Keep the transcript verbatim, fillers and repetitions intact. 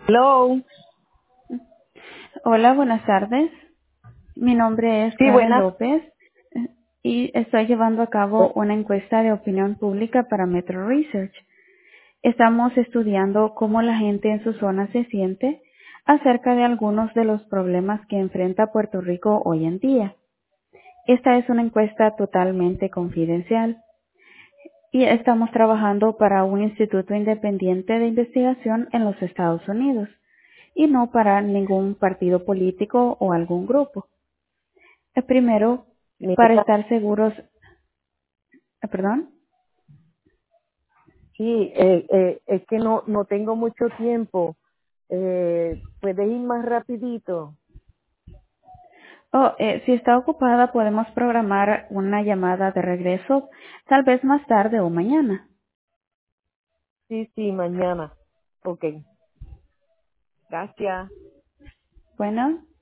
Hello. Hola, buenas tardes. Mi nombre es Sí, Karen buenas. López eh, y estoy llevando a cabo una encuesta de opinión pública para Metro Research. Estamos estudiando cómo la gente en su zona se siente acerca de algunos de los problemas que enfrenta Puerto Rico hoy en día. Esta es una encuesta totalmente confidencial y estamos trabajando para un instituto independiente de investigación en los Estados Unidos y no para ningún partido político o algún grupo. Eh, Primero, para Mira, estar seguros, eh, perdón. sí, eh, eh, es que no no tengo mucho tiempo. Eh, ¿Puedes ir más rapidito? Oh, eh, si está ocupada, podemos programar una llamada de regreso, tal vez más tarde o mañana. Sí, sí, mañana. Ok, gracias. Bueno.